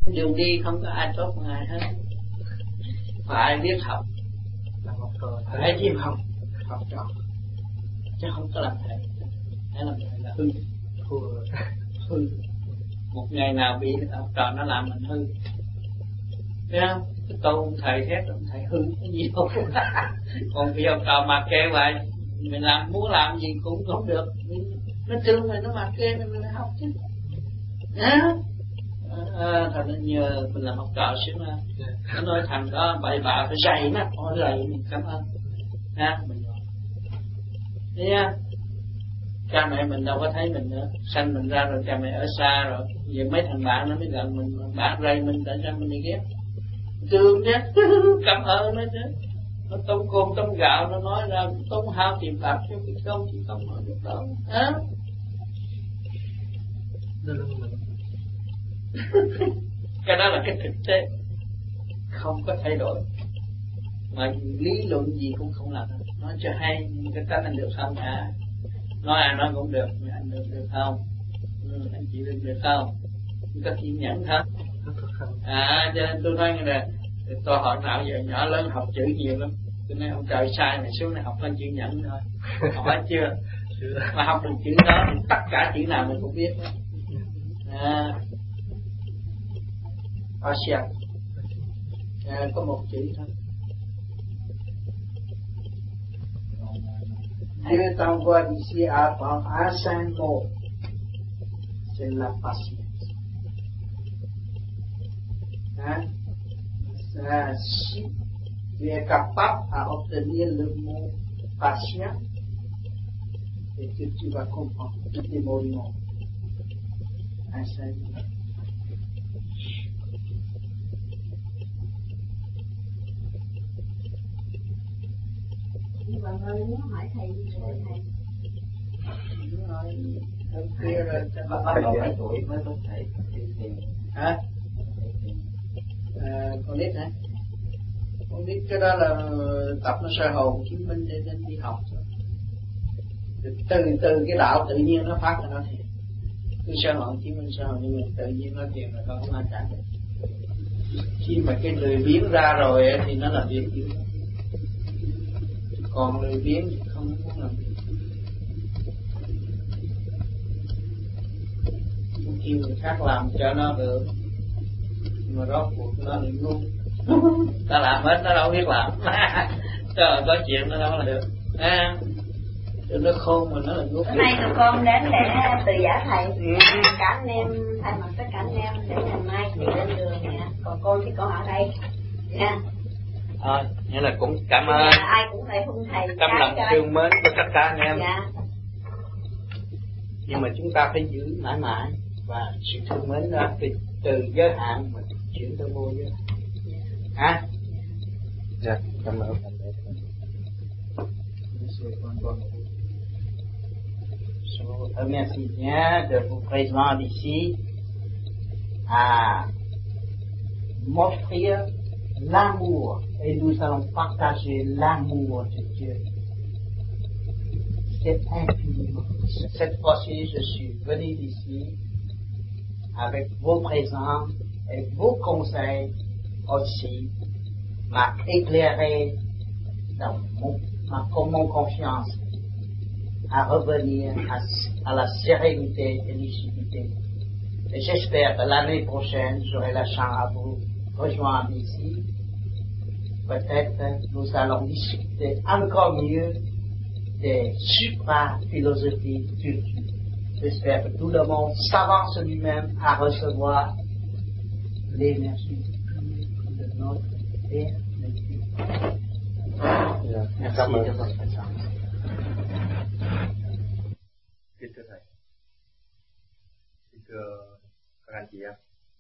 Đường đi không có ai tốt hơn ai hết. Phải biết học, phải chịu học, học trò, chứ không có làm thầy. Hãy làm thầy là hư, hư. Một ngày nào bị học trò nó làm mình hư, thấy không? Cái câu ông thầy thét ông thầy hư cái gì đâu. Còn bị học trò mặc kệ vậy, mình làm muốn làm gì cũng không được. Nó thương mình, nó mặc kệ mình học chứ. Thật là nhờ mình làm học trò xíu mà. Nó nói thằng đó bậy bạ phải dày mắt, hỏi dày mình cảm ơn. Mình thấy không? Cha mẹ mình đâu có thấy mình nữa, sanh mình ra rồi cha mẹ ở xa rồi, giờ mấy thằng bạn nó mới gần mình, bạn rầy mình tại sao mình đi ghét, thương nhé. Cảm ơn nó chứ, nó tông cơm tông gạo, nó nói ra tông hao tiền bạc cho cái công chỉ không nói được đâu. Cái đó là cái thực tế, không có thay đổi, mà lý luận gì cũng không làm được. Nói cho hay cái cách anh được không hả? Nói anh nói cũng được, nhưng anh được không? Anh chị được không? Có kiên nhẫn không? Cho nên tôi nói như là tôi hỏi nào giờ nhỏ lớn học chữ nhiều lắm, cho nên ông trời sai này xuống này học lên chữ nhẫn thôi. Hỏi chưa? Mà học được chữ đó thì tất cả chữ nào mình cũng biết. Asia có một chữ thôi. Dieu t'envoie d'ici à apprendre un seul mot, c'est la patience. Si tu es capable à obtenir le mot patient, et que tu vas comprendre tous les mots du monde. Un seul mot. Bà ơi, muốn hỏi thầy gì rồi thầy? Đúng rồi, hôm kia rồi bắt đầu mấy tuổi mới có thầy. Hả? Con nít hả? Con nít cái đó là tập nó soi hồn chứng minh để nên đi học rồi. Từ cái đạo tự nhiên nó phát ra nó thiệt. Cứ soi hồn chứng minh soi hồn nhưng mà tự nhiên nó thiệt là không có ai trả được. Khi mà cái lười biếng ra rồi thì nó là việc dữ. Còn lười biếng thì không muốn làm việc. Không kêu người khác làm cho nó được, mà rốt cuộc nó lại ngu. Ta làm hết nó đâu biết làm. Trời, có chuyện nó đâu là được. Tụi nó khôn mà nó là ngu. Hôm nay tụi con đến để từ giả thầy. Cả anh em thay mặt tất cả anh em để ngày mai thì lên đường nè. Còn con thì con ở đây nha. Nghĩa là cũng cảm ơn. Ai cũng phải hung thầy. Tâm lòng thương mến của tất cả anh em. Dạ. Nhưng mà chúng ta phải giữ mãi mãi, và sự thương mến đó từ giới hạn mà chuyển tới vô giới hạn. Dạ, cảm ơn. Merci bien de vous présenter ici à m'offrir l'amour, et nous allons partager l'amour de Dieu. C'est infiniment. Cette fois-ci, je suis venu ici avec vos présents et vos conseils aussi, m'a éclairé dans mon confiance à revenir à la sérénité et lucidité. Et j'espère que l'année prochaine, j'aurai la chance à vous rejoindre ici. Peut-être nous allons discuter encore mieux des supra-philosophies turques. J'espère que tout le monde s'avance lui-même à recevoir l'énergie de notre Père. Merci de votre présence. Kính thưa Thầy, kính thưa các anh chị em,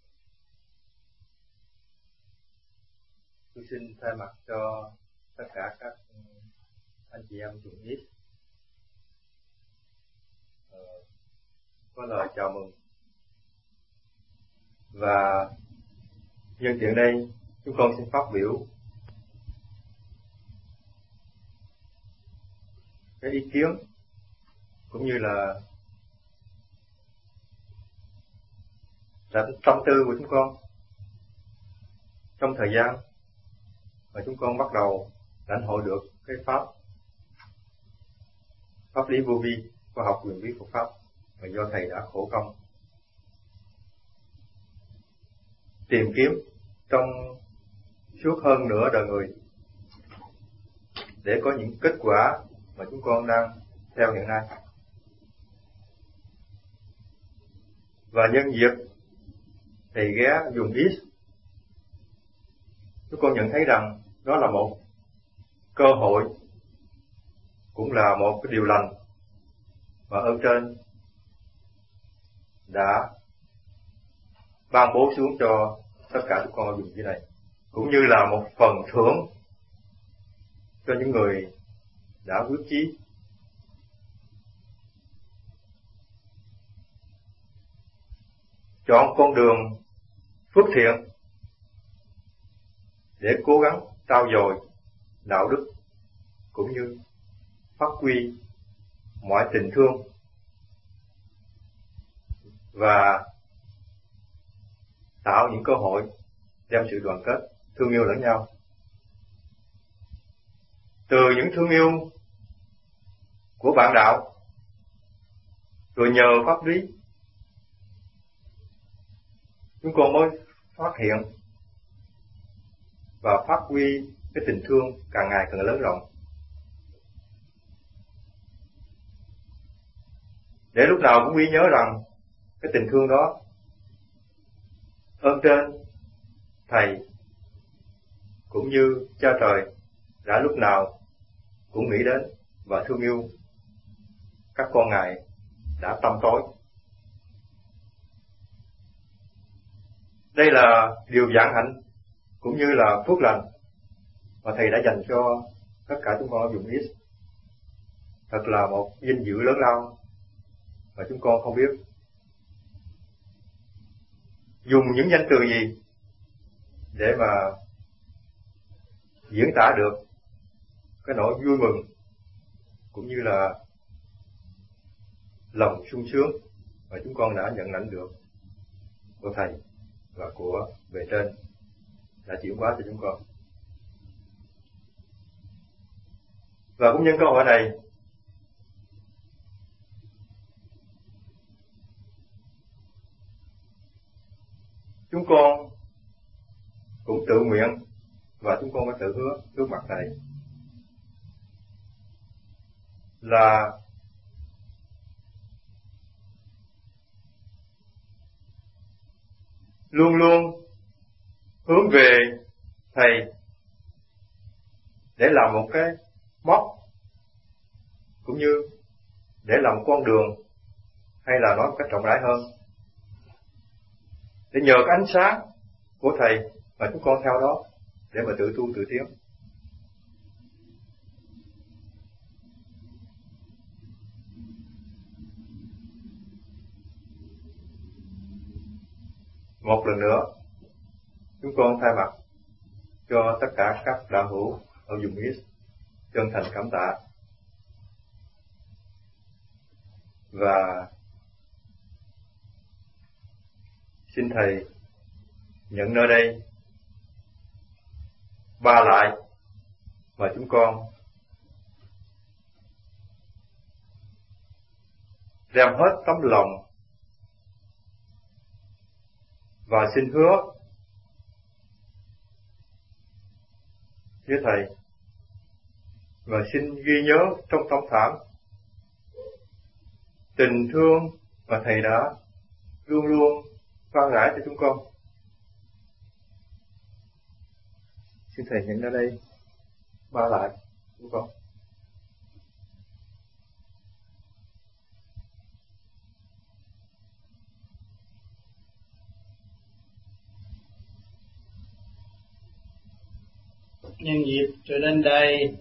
tôi xin thay mặt cho tất cả các anh chị em tuần ít có lời chào mừng, và nhân tiện đây chúng con xin phát biểu cái ý kiến cũng như là tâm tư của chúng con trong thời gian mà chúng con bắt đầu lãnh hội được cái pháp lý vô vi, khoa học quyền bí Phật pháp mà do thầy đã khổ công tìm kiếm trong suốt hơn nửa đời người để có những kết quả mà chúng con đang theo hiện nay. Và nhân dịp thầy ghé vùng East, chúng con nhận thấy rằng đó là một cơ hội, cũng là một cái điều lành mà ơn trên đã ban bố xuống cho tất cả chúng con ở vùng dưới này, cũng như là một phần thưởng cho những người đã quyết chí chọn con đường phước thiện để cố gắng trau dồi đạo đức, cũng như phát huy mọi tình thương và tạo những cơ hội đem sự đoàn kết, thương yêu lẫn nhau. Từ những thương yêu của bạn đạo, rồi nhờ pháp lý, chúng con mới phát hiện và phát huy cái tình thương càng ngày càng lớn rộng, để lúc nào cũng ghi nhớ rằng cái tình thương đó ơn trên thầy cũng như cha trời đã lúc nào cũng nghĩ đến và thương yêu các con ngài đã tâm tối. Đây là điều vạn hạnh cũng như là phước lành mà thầy đã dành cho tất cả chúng con ở vùng East. Thật là một vinh dự lớn lao mà chúng con không biết dùng những danh từ gì để mà diễn tả được cái nỗi vui mừng cũng như là lòng sung sướng mà chúng con đã nhận lãnh được của thầy và của bề trên đã chuyển hóa cho chúng con. Và cũng nhân cơ hội này, chúng con cũng tự nguyện và chúng con phải tự hứa trước mặt thầy là luôn luôn hướng về thầy để làm một cái mốc, cũng như để làm con đường, hay là nói một cách rộng rãi hơn, để nhờ cái ánh sáng của thầy mà chúng con theo đó để mà tự tu tự tiến. Một lần nữa, chúng con thay mặt cho tất cả các đạo hữu ở vùng East chân thành cảm tạ và xin thầy nhận nơi đây ba lại mà chúng con đem hết tấm lòng và xin hứa với thầy và xin ghi nhớ trong tâm thẳm tình thương mà thầy đã luôn luôn ban rãi cho chúng con. Xin thầy nhận ra đây ba lại chúng con. Nhân dịp trở lên đây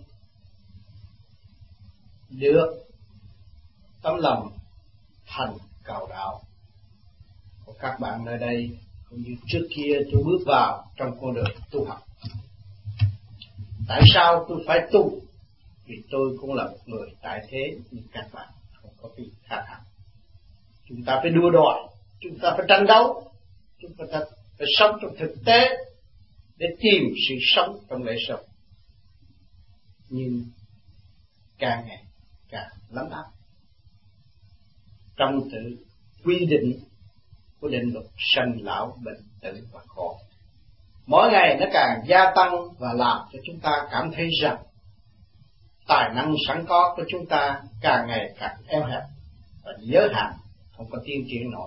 được tấm lòng thành cầu đạo của các bạn nơi đây, cũng như trước kia tôi bước vào trong con đường tu học. Tại sao tôi phải tu? Vì tôi cũng là một người tại thế như các bạn, không có gì khác hẳn. Chúng ta phải đua đòi, chúng ta phải tranh đấu, chúng ta phải sống trong thực tế để tìm sự sống trong lễ sống. Nhưng càng ngày càng lắm áp trong tự quy định của định luật sanh lão bệnh tử và khổ. Mỗi ngày nó càng gia tăng và làm cho chúng ta cảm thấy rằng tài năng sẵn có của chúng ta càng ngày càng eo hẹp và giới hạn, không có tiến triển nổi.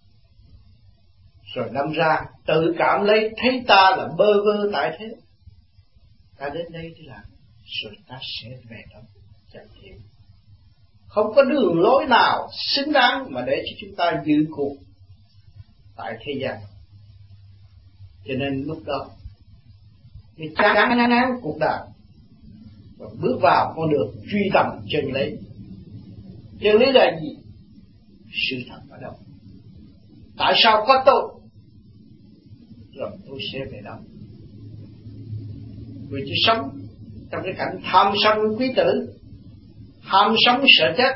Rồi đâm ra tự cảm lấy thấy ta là bơ vơ tại thế. Ta đến đây thì làm, rồi ta sẽ về đó chẳng thiện. Không có đường lối nào xứng đáng mà để cho chúng ta dự cuộc tại thế gian. Cho nên lúc đó mới chán ngán cuộc đời và bước vào con đường truy tầm chân lý. Chân lý là gì? Sự thật ở đâu? Tại sao có tôi? Rồi tôi sẽ về đâu? Vì chỉ sống trong cái cảnh tham sân quý tử, tham sống sợ chết,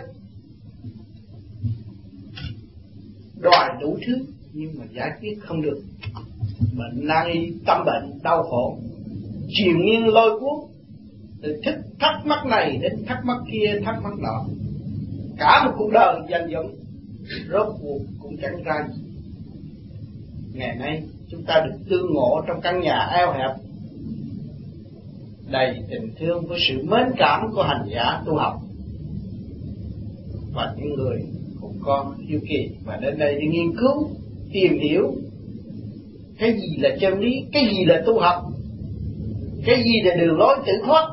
đòi đủ thứ nhưng mà giải quyết không được. Bệnh nan y, tâm bệnh, đau khổ, triền miên lôi cuốn, từ thắc mắc này đến thắc mắc kia, thắc mắc nọ. Cả một cuộc đời dành dụm, rốt cuộc cũng chẳng ra gì. Ngày nay chúng ta được tương ngộ trong căn nhà eo hẹp, đầy tình thương với sự mến cảm của hành giả tu học. Và những người cũng có hiếu kỳ và đến đây để nghiên cứu, tìm hiểu cái gì là chân lý, cái gì là tu học, cái gì là đường lối tự thoát.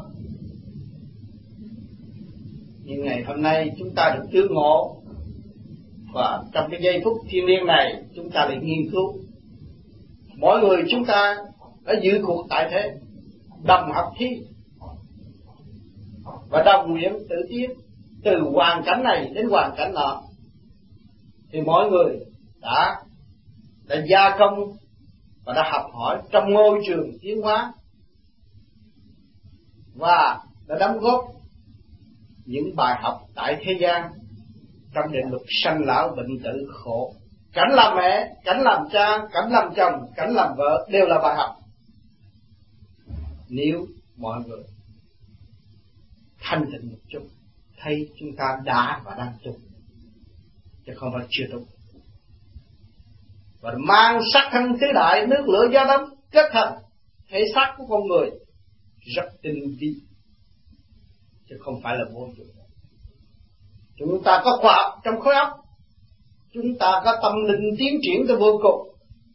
Nhưng ngày hôm nay chúng ta được tương ngộ, và trong cái giây phút thiêng liêng này chúng ta lại nghiên cứu. Mỗi người chúng ta đã dự cuộc tại thế, đồng học thi và đồng nguyện tự tiến từ hoàn cảnh này đến hoàn cảnh nọ. Thì mỗi người đã gia công và đã học hỏi trong ngôi trường tiến hóa và đã đóng góp những bài học tại thế gian trong định luật sanh lão bệnh tử khổ. Cảnh làm mẹ, cảnh làm cha, cảnh làm chồng, cảnh làm vợ đều là bài học. Nếu mọi người thanh tịnh một chút, thấy chúng ta đã và đang tu, chứ không phải chưa tu. Và mang sắc thân tứ đại, nước lửa gió nóng kết thành thể xác của con người rất tinh vi, chứ không phải là vô dụng. Chúng ta có khoa học trong khối óc, chúng ta có tâm linh tiến triển tới vô cùng,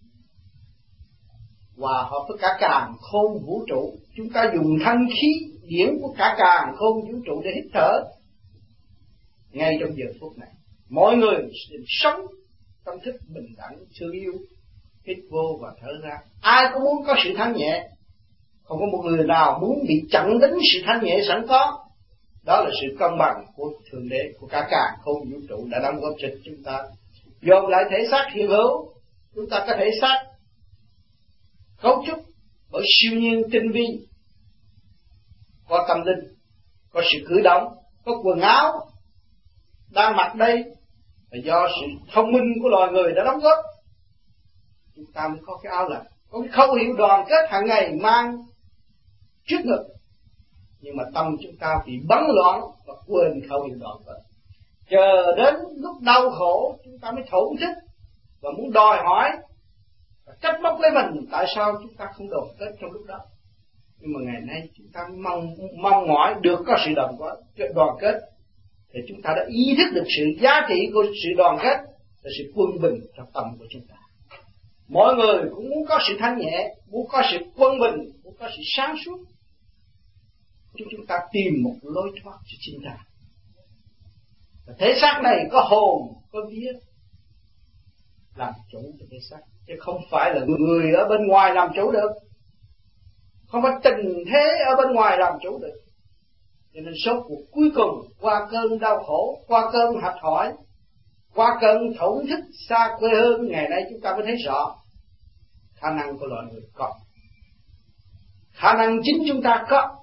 hòa hợp với cả càn khôn vũ trụ. Chúng ta dùng thanh khí điển của cả càn khôn vũ trụ để hít thở. Ngay trong giờ phút này, mỗi người sống trong thức bình đẳng thương yêu, hít vô và thở ra. Ai cũng muốn có sự thanh nhẹ, không có một người nào muốn bị chặn đánh sự thanh nhẹ sẵn có. Đó là sự công bằng của Thượng Đế, của cả càn khôn vũ trụ đã đóng góp cho chúng ta. Dồn lại thể xác hiện hữu, chúng ta có thể xác cấu trúc bởi siêu nhiên tinh vi, có tâm linh, có sự cử động, có quần áo đang mặc đây là do sự thông minh của loài người đã đóng góp. Chúng ta mới có cái áo lạnh, có cái khẩu hiệu đoàn kết hàng ngày mang trước ngực. Nhưng mà tâm chúng ta bị bấn loạn và quên khẩu hiệu đoàn kết. Chờ đến lúc đau khổ chúng ta mới thổn thức và muốn đòi hỏi và trách móc lấy mình tại sao chúng ta không đoàn kết trong lúc đó. Nhưng mà ngày nay chúng ta mong mỏi được có sự đoàn kết, thì chúng ta đã ý thức được sự giá trị của sự đoàn kết là sự quân bình trong tâm của chúng ta. Mọi người cũng muốn có sự thanh nhẹ, muốn có sự quân bình, muốn có sự sáng suốt. Chúng ta tìm một lối thoát cho chính ta. Và thể xác này có hồn, có vía làm chủ cho thể xác, chứ không phải là người ở bên ngoài làm chủ được, không phải tình thế ở bên ngoài làm chủ được. Cho nên số cuộc cuối cùng qua cơn đau khổ, qua cơn học hỏi, qua cơn thổn thức xa quê hương, ngày nay chúng ta mới thấy rõ khả năng của loài người có, khả năng chính chúng ta có.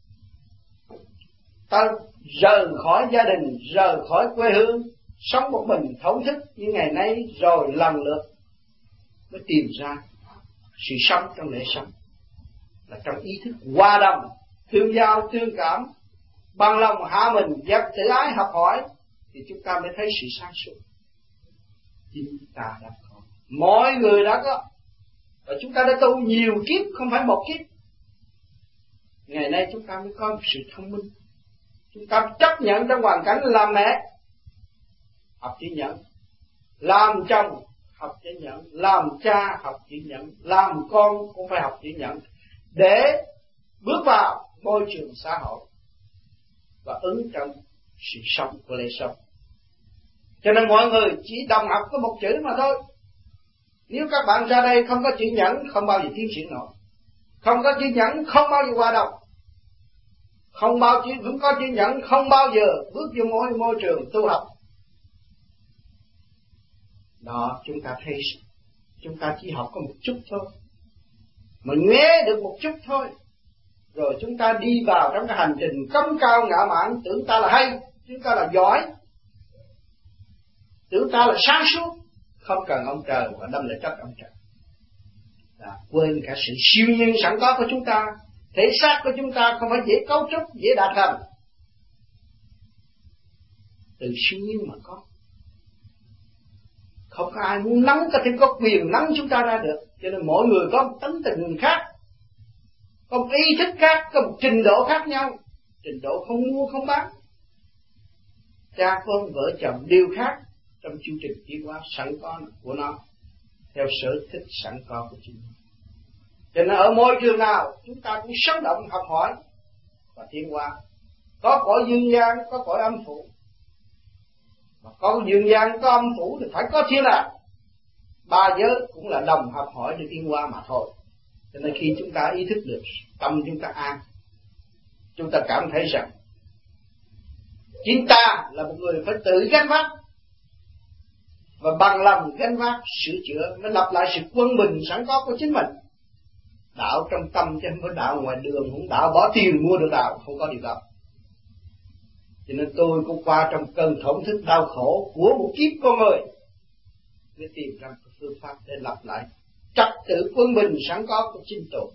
Ta rời khỏi gia đình, rời khỏi quê hương, sống một mình thổn thức như ngày nay, rồi lần lượt mới tìm ra sự sống trong lễ sống. là trong ý thức hòa đồng, thương giao, thương cảm, bằng lòng hạ mình, dẹp tự ái học hỏi, thì chúng ta mới thấy sự sáng suốt. Chính ta đã có, mọi người đã có, và chúng ta đã tu nhiều kiếp, không phải một kiếp. Ngày nay chúng ta mới có một sự thông minh. Chúng ta chấp nhận trong hoàn cảnh làm mẹ, học chữ nhẫn, làm chồng học chữ nhẫn, làm cha học chữ nhẫn, làm con cũng phải học chữ nhẫn, để bước vào môi trường xã hội và ứng trong sự sống của lễ sống. Cho nên mọi người chỉ đồng học có một chữ mà thôi. Nếu các bạn ra đây không có chữ nhẫn, không bao giờ tiến triển nổi. Không có chữ nhẫn, không bao giờ hòa đồng. Không có chữ nhẫn, không bao giờ bước vô môi trường tu học. Đó, chúng ta thấy chúng ta chỉ học có một chút thôi, mà nghe được một chút thôi, rồi chúng ta đi vào trong cái hành trình cống cao ngạo mạn, tưởng ta là hay, chúng ta là giỏi, tưởng ta là sáng suốt, không cần ông trời và đâm lại trách ông trời. Quên cả sự siêu nhiên sẵn có của chúng ta. Thể xác của chúng ta không phải dễ cấu trúc, dễ đạt thành, từ siêu nhiên mà có. Không có ai muốn nắng có thể có quyền nắng chúng ta ra được. Cho nên mỗi người có một tánh tình khác, có một ý thức khác, có một trình độ khác nhau. Trình độ không mua không bán. Cha con vợ chồng đều khác trong chương trình tiến hóa sẵn có của nó, theo sở thích sẵn có của chính nó. Cho nên ở môi trường nào chúng ta cũng sống động học hỏi và tiến hóa. Có cõi dương gian, có cõi âm phủ. Mà có dương gian, có âm phủ thì phải có thiên đàng. Ba giới cũng là đồng học hỏi để tiến hóa mà thôi. Cho nên khi chúng ta ý thức được, tâm chúng ta an, chúng ta cảm thấy rằng chính ta là một người phải tự gánh vác, và bằng lòng gánh vác sửa chữa mới lập lại sự quân bình sẵn có của chính mình. Đạo trong tâm chứ không có đạo ngoài đường, không đạo bỏ tiền mua được đạo, không có điều đó. Cho nên tôi cũng qua trong cơn thổn thức đau khổ của một kiếp con người để tìm ra một phương pháp để lập lại trật tự quân bình sẵn có của chính tôi,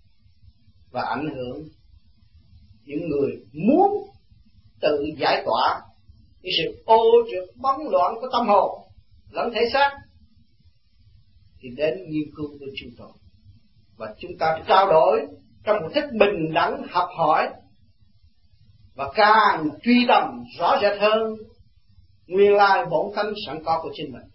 và ảnh hưởng những người muốn tự giải tỏa cái sự ô trượt bấn loạn của tâm hồn lẫn thể xác, thì đến nghiên cứu của chúng tôi. Và chúng ta trao đổi trong một thức bình đẳng học hỏi, và càng truy tầm rõ rệt hơn nguyên lai bổn tánh sẵn có của chính mình,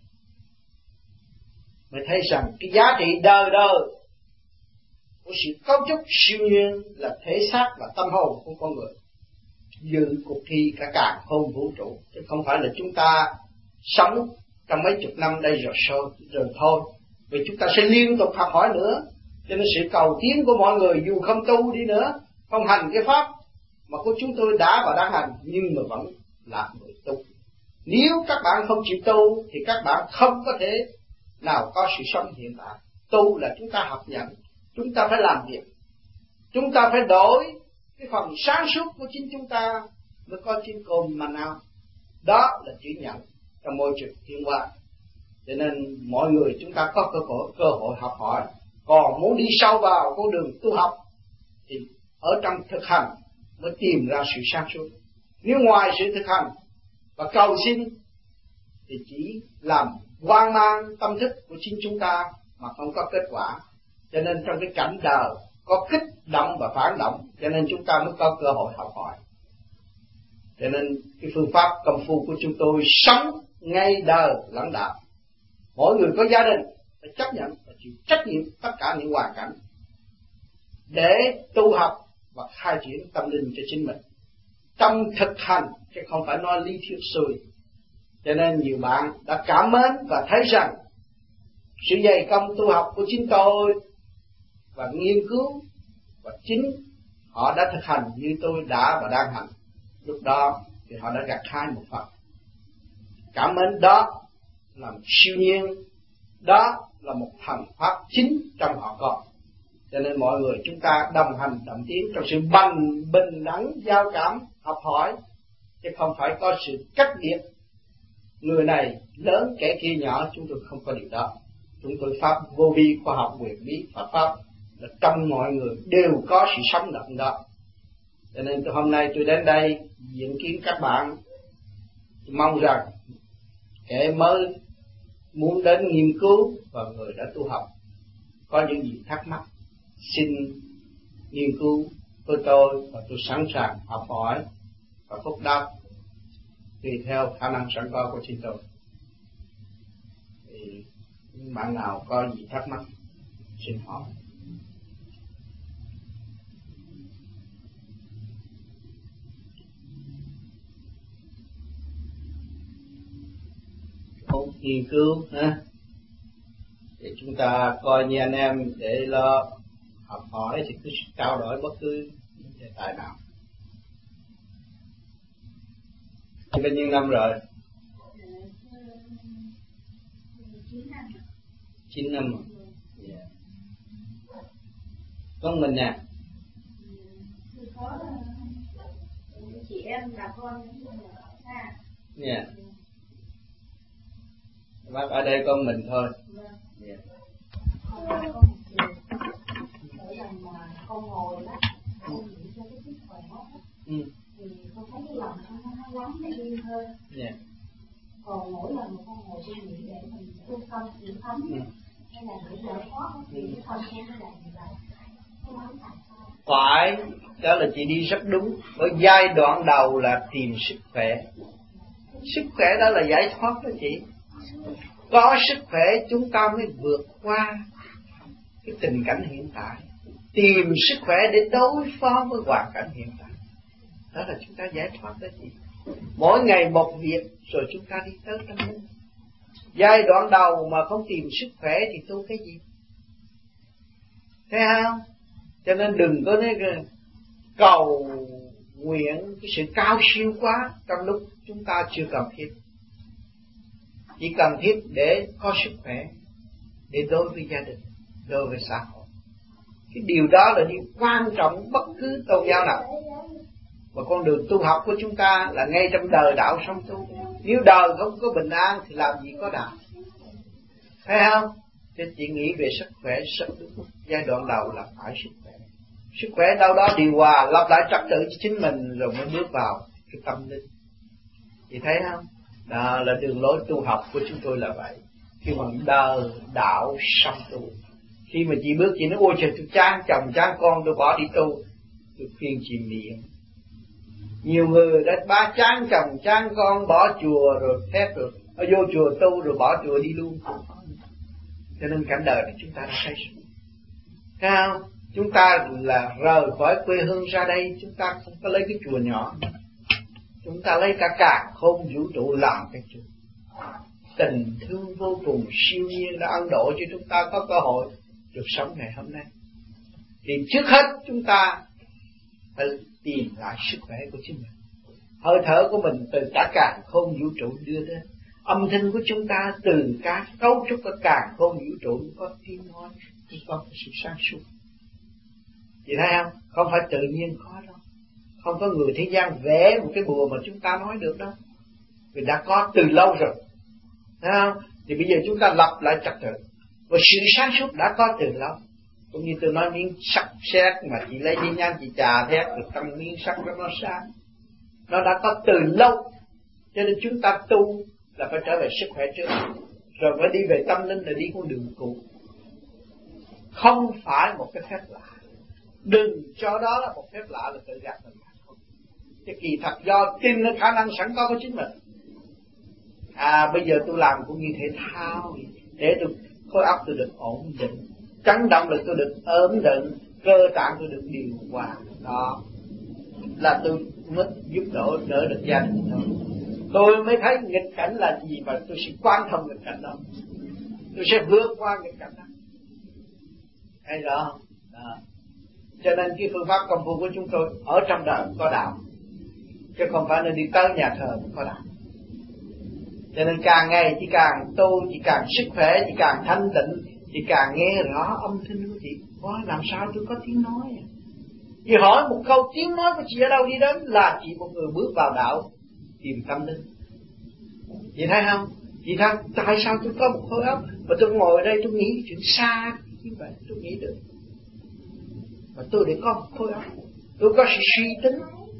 mới thấy rằng cái giá trị đời đời của sự cấu trúc siêu nhiên là thể xác và tâm hồn của con người, dự cuộc thi cả càn khôn vũ trụ, chứ không phải là chúng ta sống trong mấy chục năm đây rồi thôi. Vì chúng ta sẽ liên tục học hỏi nữa. Cho nên sự cầu tiến của mọi người dù không tu đi nữa, không hành cái pháp mà của chúng tôi đã và đang hành, nhưng mà vẫn là người tu. Nếu các bạn không chịu tu thì các bạn không có thể nào có sự sống hiện tại. Tu là chúng ta học nhận, chúng ta phải làm việc, chúng ta phải đổi cái phần sáng suốt của chính chúng ta mới có chính côn mà nào. Đó là chữ nhận trong môi trường thiên hóa. Cho nên mọi người chúng ta có cơ hội học hỏi. Còn muốn đi sâu vào con đường tu học thì ở trong thực hành mới tìm ra sự sáng suốt. Nếu ngoài sự thực hành và cầu xin thì chỉ làm hoang mang tâm thức của chính chúng ta mà không có kết quả. Cho nên trong cái cảnh đời có kích động và phản động, cho nên chúng ta mới có cơ hội học hỏi. Cho nên cái phương pháp công phu của chúng tôi sống ngay đời lẫn đạo. Mỗi người có gia đình phải chấp nhận và chịu trách nhiệm tất cả những hoàn cảnh để tu học và khai triển tâm linh cho chính mình trong thực hành, chứ không phải nói lý thuyết xuôi. Cho nên nhiều bạn đã cảm mến và thấy rằng sự dày công tu học của chính tôi và nghiên cứu, và chính họ đã thực hành như tôi đã và đang hành. Lúc đó thì họ đã gặt hái một phần. Cảm mến đó là một siêu nhiên, đó là một thần pháp chính trong họ con. Cho nên mọi người chúng ta đồng hành đồng tiến trong sự bình đẳng giao cảm học hỏi, chứ không phải có sự cách biệt người này lớn kẻ kia nhỏ. Chúng tôi không có điều đó. Chúng tôi pháp vô vi, khoa học quyền bí, Phật pháp là trong mọi người đều có sự sống động đó. Cho nên hôm nay tôi đến đây diện kiến các bạn, mong rằng kẻ mới muốn đến nghiên cứu và người đã tu học có những gì thắc mắc xin nghiên cứu với tôi, và tôi sẵn sàng học hỏi và phúc đáp tùy theo khả năng sẵn có của chính tôi. Thì những bạn nào có gì thắc mắc xin hỏi. Không nghiên cứu ha, để chúng ta coi như anh em để lo học hỏi thì cứ trao đổi bất cứ đề tài nào. Bao nhiêu năm rồi? 9 năm rồi. Yeah. Con mình nè. Chị em là con xa. Yeah. Bác ở đây con mình thôi. Yeah. Mỗi lần mà con ngồi đó, con nghĩ cho cái sức khỏe đó, thì con thấy cái lòng con nó lắng để yên hơn. Yeah. Còn mỗi lần mà con ngồi con nghĩ để mình tu tâm sự thấm, hay là để giải thoát thì cái tâm con nó lại như vậy. Không biết tại sao. Phải, đó là chị đi rất đúng. Ở giai đoạn đầu là tìm sức khỏe. Sức khỏe đó là giải thoát đó chị. Có sức khỏe chúng ta mới vượt qua cái tình cảnh hiện tại, tìm sức khỏe để đối phó với hoàn cảnh hiện tại. Đó là chúng ta giải thoát đó chị. Mỗi ngày một việc rồi chúng ta đi tới tâm linh. Giai đoạn đầu mà không tìm sức khỏe thì tu cái gì? Thấy không? Cho nên đừng có nói cầu nguyện cái sự cao siêu quá trong lúc chúng ta chưa cần thiết. Chỉ cần thiết để có sức khỏe, để đối với gia đình, đối với xã hội. Cái điều đó là điều quan trọng bất cứ tôn giáo nào. Và con đường tu học của chúng ta là ngay trong đời đạo sống tu. Nếu đời không có bình an thì làm gì có đạo. Thấy không? Thì chị nghĩ về sức khỏe rất đúng. Giai đoạn đầu là phải sức khỏe. Sức khỏe đâu đó điều hòa, lập lại trật tự cho chính mình rồi mới bước vào cái tâm linh. Chị thấy không? Đó là đường lối tu học của chúng tôi là vậy. Khi mà đời đạo sống tu. Khi mà chị bước chị nói ôi trời tôi chán chồng chán con tôi bỏ đi tu. Tôi khuyên chị miệng. Nhiều người đã ba chán chồng chán con bỏ chùa rồi phép rồi vô chùa tu rồi bỏ chùa đi luôn. Cho nên cảnh đời này chúng ta đã say sưa. Thấy không? Chúng ta là rời khỏi quê hương ra đây, chúng ta không có lấy cái chùa nhỏ. Chúng ta lấy cả càn khôn vũ trụ làm cái chùa. Tình thương vô cùng siêu nhiên đã ân độ cho chúng ta có cơ hội được sống ngày hôm nay. Thì trước hết chúng ta phải tìm lại sức khỏe của chính mình. Hơi thở của mình từ cả càn khôn vũ trụ đưa đến. Âm thanh của chúng ta từ cả cấu trúc của càn khôn vũ trụ có tiếng nói, có sự sáng suốt. Chị thấy không? Không phải tự nhiên có đâu. Không có người thế gian vẽ một cái bùa mà chúng ta nói được đâu. Vì đã có từ lâu rồi. Thấy không? Thì bây giờ chúng ta lập lại trật tự. Và sự sáng suốt đã có từ lâu. Cũng như tôi nói miếng sắt sét mà chị lấy đi nhang chị chà thét được trong miếng sắt đó nó sáng. Nó đã có từ lâu. Cho nên chúng ta tu là phải trở về sức khỏe trước. Rồi mới đi về tâm linh, rồi đi con đường cũ. Không phải một cái phép lạ. Đừng cho đó là một phép lạ là tự gạt mình. Cái kỳ thật do tin nó khả năng sẵn có của chính mình. Bây giờ tôi làm cũng như thể thao để tôi khối óc tôi được ổn định, chấn động lực tôi được ổn định, cơ tạng tôi được điều hòa. Đó là tôi mới giúp đỡ được gia đình thôi. Tôi mới thấy nghịch cảnh là gì và tôi sẽ quan thông nghịch cảnh đó. Tôi sẽ vượt qua nghịch cảnh đó. Hay rõ không? Đó. Cho nên cái phương pháp công phu của chúng tôi ở trong đời có đạo, chứ không phải là đi tới nhà thờ có đạo. Cho nên càng ngày chỉ càng tu, chỉ càng sức khỏe, chỉ càng thanh tịnh, chỉ càng nghe rõ âm thanh của chị. Làm sao tôi có tiếng nói? Chị hỏi một câu tiếng nói của chị ở đâu đi đến là chị một người bước vào đạo tìm tâm linh. Chị thấy không? Chị thấy tại sao tôi có một khối óc mà tôi ngồi ở đây tôi nghĩ chuyện xa như vậy tôi nghĩ được. Mà tôi để có một khối óc, tôi có sự suy tính,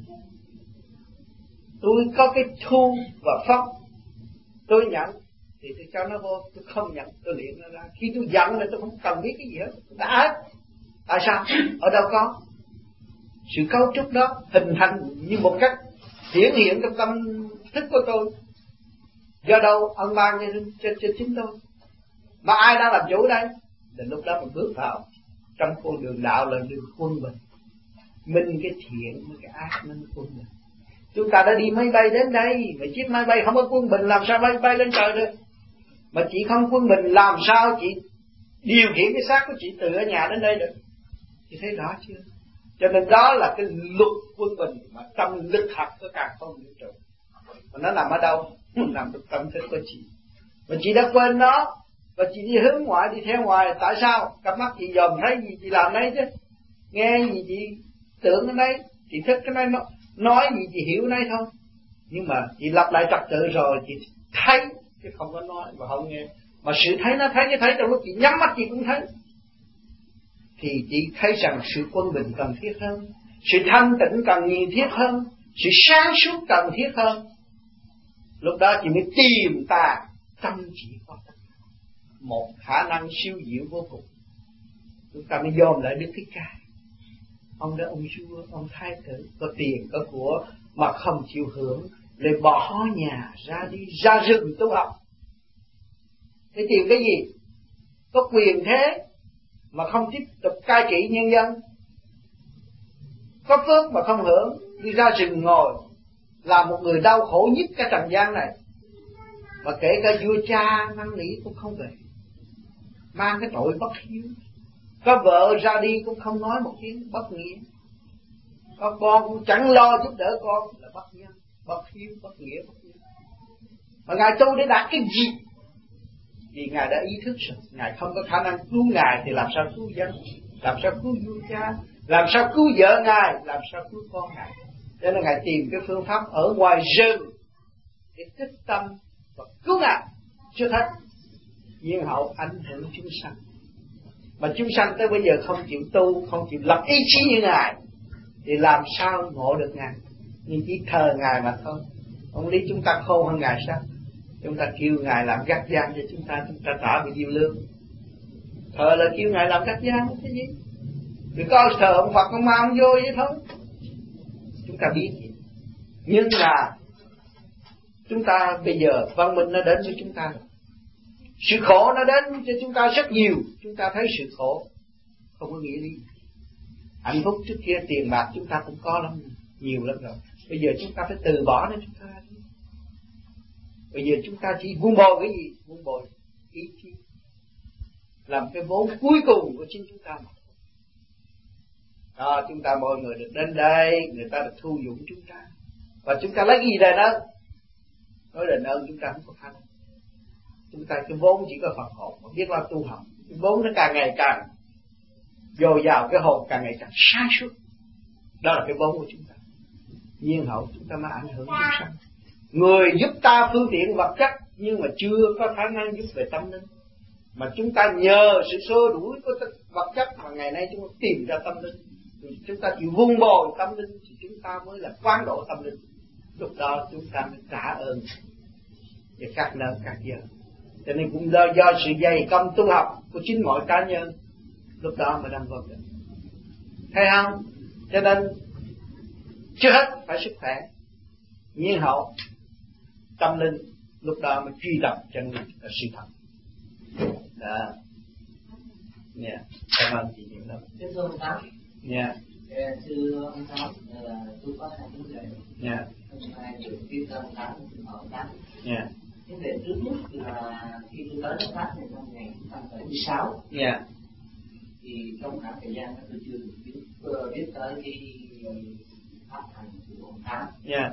tôi có cái thu và phong. Tôi nhận thì tôi cho nó vô, tôi không nhận tôi luyện nó ra. Khi tôi giận là tôi không cần biết cái gì hết, đã hết. Tại sao? Ở đâu có sự cấu trúc đó hình thành như một cách hiển hiện trong tâm thức của tôi. Do đâu ông ban cho chính tôi. Mà ai đang làm chủ đây? Là lúc đó mình bước vào trong con đường đạo là đường quân bình. Minh cái thiện với cái ác nó quân bình. Chúng ta đã đi máy bay đến đây, mà chiếc máy bay không có quân bình làm sao máy bay lên trời được? Mà chị không quân bình làm sao chị điều khiển cái xác của chị từ ở nhà đến đây được? Chị thấy rõ chưa? Cho nên đó là cái luật quân bình mà trong lực học của cả không vũ trụ. Mà nó nằm ở đâu? Nằm trong tâm thức của chị. Mà chị đã quên nó, và chị đi hướng ngoại, đi theo ngoài. Tại sao? Cặp mắt chị dòm thấy gì chị làm đấy chứ. Nghe gì chị tưởng cái đấy, chị thích cái đấy, nói gì chị hiểu đấy thôi. Nhưng mà chị lặp lại trật tự rồi chị thấy, chứ không có nói và không nghe. Mà sự thấy nó thấy cái thấy trong lúc chị nhắm mắt chị cũng thấy. Thì chị thấy rằng sự quân bình cần thiết hơn, sự thanh tịnh cần nhiều thiết hơn, sự sáng suốt cần thiết hơn. Lúc đó chị mới tìm ta tâm chỉ có một khả năng siêu diệu vô cùng. Chúng ta mới dòm lại Đức Thích Ca. Ông đó ông vua, ông thái tử có tiền có của mà không chịu hưởng, lại bỏ nhà ra đi ra rừng tu học. Để tìm cái gì? Có quyền thế mà không tiếp tục cai trị nhân dân, có phước mà không hưởng, đi ra rừng ngồi là một người đau khổ nhất cái trần gian này. Và kể cả vua cha năn nỉ cũng không về, mang cái tội bất hiếu. Có vợ ra đi cũng không nói một tiếng bất nghĩa, có con cũng chẳng lo giúp đỡ con, là bất nhân, bất hiếu, bất nghĩa, bất nhân. Mà Ngài tu để đạt cái gì? Vì Ngài đã ý thức rồi, Ngài không có khả năng cứu Ngài thì làm sao cứu dân, làm sao cứu vua cha, làm sao cứu vợ Ngài, làm sao cứu con Ngài. Cho nên Ngài tìm cái phương pháp ở ngoài rừng để tích tâm và cứu Ngài. Chưa hết, nhiên hậu ảnh hưởng chúng sanh. Mà chúng sanh tới bây giờ không chịu tu, không chịu lập ý chí như Ngài, thì làm sao ngộ được Ngài? Nhưng chỉ thờ Ngài mà thôi. Ông lý chúng ta khôn hơn Ngài sao? Chúng ta kêu Ngài làm gác giang cho chúng ta trả về điều lương. Thờ là kêu Ngài làm gác giang cái gì? Vì coi thờ ông Phật ông Ma ông vô vậy thôi. Chúng ta biết gì? Nhưng là chúng ta bây giờ văn minh nó đến với chúng ta rồi. Sự khổ nó đến cho chúng ta rất nhiều. Chúng ta thấy sự khổ không có nghĩa lý. Hạnh phúc trước kia tiền bạc chúng ta cũng có lắm, nhiều lắm rồi. Bây giờ chúng ta phải từ bỏ nó chúng ta. Bây giờ chúng ta chỉ vun bồi cái gì? Vun bồi ý chí, làm cái vốn cuối cùng của chính chúng ta mà. Đó, chúng ta mọi người được đến đây, người ta được thu dụng chúng ta. Và chúng ta lấy gì đền ơn? Nói đền ơn chúng ta không có khả năng. Chúng ta cái vốn chỉ có phần hồn, không biết là tu học. Cái vốn nó càng ngày càng dồi dào, cái hồn càng ngày càng sáng suốt. Đó là cái vốn của chúng ta. Nhiên hậu chúng ta mới ảnh hưởng chúng sanh. Người giúp ta phương tiện vật chất nhưng mà chưa có khả năng giúp về tâm linh. Mà chúng ta nhờ sự xô đuổi của vật chất mà ngày nay chúng ta tìm ra tâm linh. Chúng ta chịu vun bồi tâm linh thì chúng ta mới là quán độ tâm linh. Lúc đó chúng ta mới trả ơn về các nơi các giờ. Cho nên cũng do sự dày công tu học của chính mọi cá nhân, lúc đó mới đang vượt được. Thấy không? Cho nên trước hết phải sức khỏe, nhiên hậu, tâm linh, lúc đó mới truy tập chân lý là sự thật. Đó. Nha. Cảm ơn chị nhiều lắm. Thưa ông Tám. Nha. Thưa ông Tám, tôi có hai vấn đề. Nha. Hôm nay được tiếp ông Tám, ông Tám. Nha. Vấn đề trước nhất là khi tôi tới nước Pháp này năm 1976. Nha. Thì trong khoảng thời gian đó tôi chưa được biết tới cái pháp hành của ông Tám. Nha.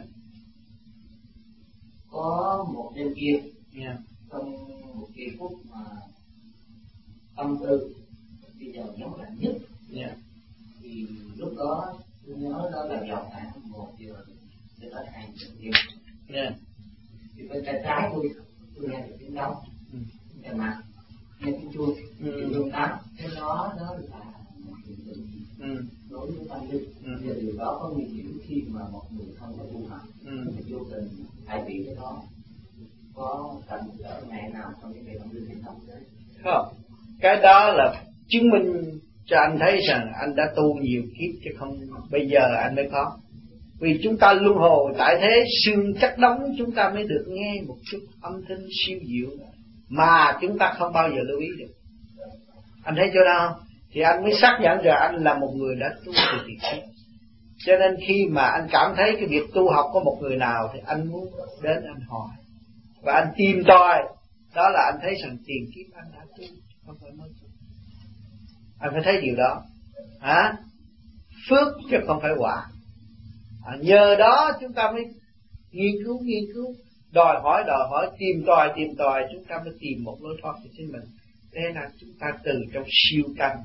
Có một đêm kia, trong một cái phút mà tâm tư bây giờ nóng lạnh nhất, thì lúc đó tôi nhớ đó là vào khoảng 1 giờ cho tới 2 giờ đêm. Thì bên tay trái tôi nghe được tiếng đau, nghe mặt, nghe tiếng chuông, tiếng Tám, cái đó là một hiện tượng đối với tâm linh. Và điều đó có nguy hiểm khi mà một người không có tu học, vô tình hay bị cái đó có tầm cỡ ngày nào trong cái tâm linh hay không? Không, cái đó là chứng minh cho anh thấy rằng anh đã tu nhiều kiếp chứ không bây giờ anh mới có. Vì chúng ta luân hồi tại thế xương chất đóng, chúng ta mới được nghe một chút âm thanh siêu diệu mà chúng ta không bao giờ lưu ý được. Anh thấy chỗ đó không? Thì anh mới xác nhận rằng anh là một người đã tu từ tiền kiếp. Cho nên khi mà anh cảm thấy cái việc tu học có một người nào thì anh muốn đến anh hỏi và anh tìm tòi. Đó là anh thấy rằng tiền kiếp anh đã tu, không phải mới tu. Anh phải thấy điều đó. Phước chứ không phải quả. Nhờ đó chúng ta mới nghiên cứu, đòi hỏi, tìm tòi, chúng ta mới tìm một lối thoát cho chính mình. Thế là chúng ta từ trong siêu căn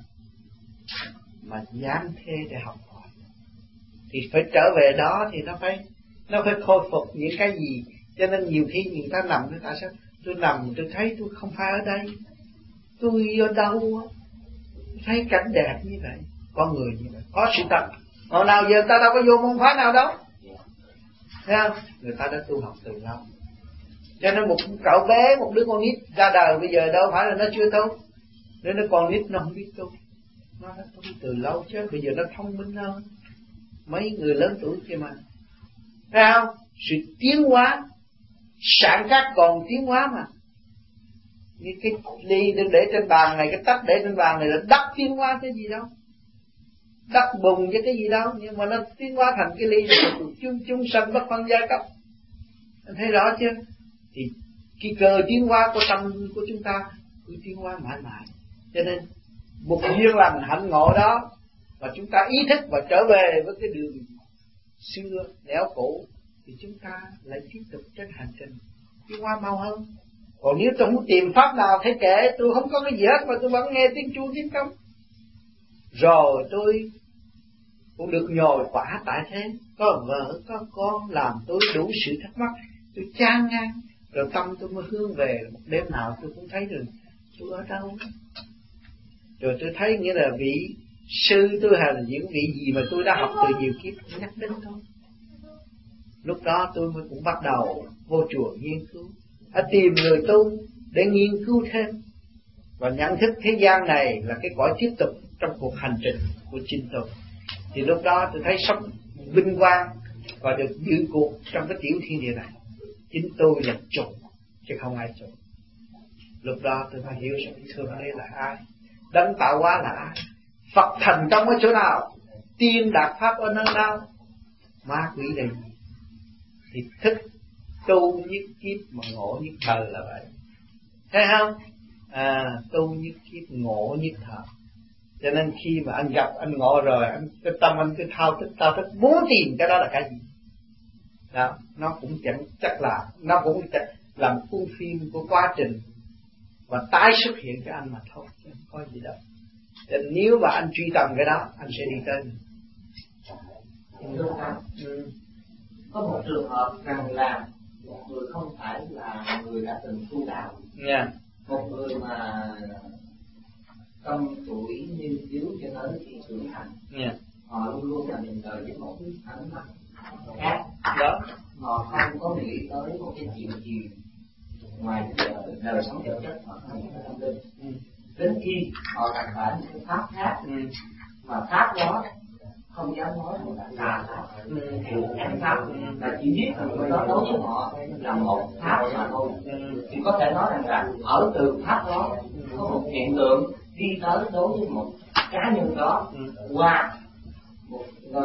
mà dám thế để học hỏi, thì phải trở về đó thì nó phải khôi phục những cái gì. Cho nên nhiều khi người ta nằm, người ta sao tôi nằm tôi thấy tôi không phải ở đây, tôi ở đâu á, thấy cảnh đẹp như vậy, con người như vậy, có sự thật. Hồi nào giờ người ta đâu có vô môn phái nào đâu, thấy không? Người ta đã tu học từ lâu. Cho nên một cậu bé, một đứa con nít ra đời bây giờ đâu phải là nó chưa tu. Nếu nó còn nít nó không biết tu, nó đã tu từ lâu chứ. Bây giờ nó thông minh hơn mấy người lớn tuổi kia mà, thấy không? Sự tiến hóa, sản cát còn tiến hóa mà. Như cái ly để trên bàn này, cái tách để trên bàn này là đất tiến hóa chứ gì đâu, đất bùn chứ cái gì đâu, nhưng mà nó tiến hóa thành cái ly chung sanh bất phân giai cấp. Anh thấy rõ chưa? Thì cái cơ tiến hóa của tâm của chúng ta cứ tiến hóa mãi mãi. Cho nên một duyên lành hạnh ngộ đó mà chúng ta ý thức và trở về với cái đường xưa nẻo cũ thì chúng ta lại tiếp tục trên hành trình tiến hóa mau hơn. Còn nếu tôi muốn tìm pháp nào thế kệ, tôi không có cái gì hết mà tôi vẫn nghe tiếng chuông tiếng trống, rồi tôi cũng được nhồi quả tại thế, có vợ có con làm tôi đủ sự thắc mắc, tôi chán ngang, rồi tâm tôi mới hướng về. Một đêm nào tôi cũng thấy được tôi ở đâu, rồi tôi thấy nghĩa là vị sư tôi hay là những vị gì mà tôi đã học từ nhiều kiếp nhắc đến thôi. Lúc đó tôi mới cũng bắt đầu vô chùa nghiên cứu, tìm người tu để nghiên cứu thêm và nhận thức thế gian này là cái cõi tiếp tục trong cuộc hành trình của chính tôi. Thì lúc đó tôi thấy sống vinh quang và được dự cuộc trong cái tiểu thiên địa này. Chính tôi là chủ chứ không ai chủ. Lúc đó tôi phải hiểu rằng Thượng Đế là ai, Đấng tạo hóa là ai, Phật thành công ở chỗ nào, tiên đạt pháp ở nơi nào, ma quỷ là gì. Thì thức tu nhất kiếp mà ngộ nhất thời là vậy, thấy không? Tu nhất kiếp ngộ nhất thời. Cho nên khi mà anh gặp, anh ngộ rồi, cái tâm anh cứ thao thức muốn tìm cái đó là cái gì đó. Nó cũng chẳng chắc là, nó cũng là một cuốn phim của quá trình và tái xuất hiện cho anh mà thôi, chứ không có gì đâu. Cho nên nếu mà anh truy tầm cái đó, anh sẽ đi tới. Có một trường hợp rằng là một người không phải là người đã từng tu đạo, một người mà trong tuổi nghiên cứu cho tới khi trưởng thành, họ luôn luôn là nhìn đời với một ánh mắt khác đó. Họ không có nghĩ tới một cái chuyện gì ngoài đời sống vật chất, họ không có tâm linh. Đến khi họ gặp phải một cái pháp khác, mà pháp đó không dám nói là tà pháp, ác pháp, là chỉ biết là người đó đối với họ là một pháp mà thôi. Thì có thể nói rằng là ở từ pháp đó có một hiện tượng đi tới đối với một cá nhân đó qua một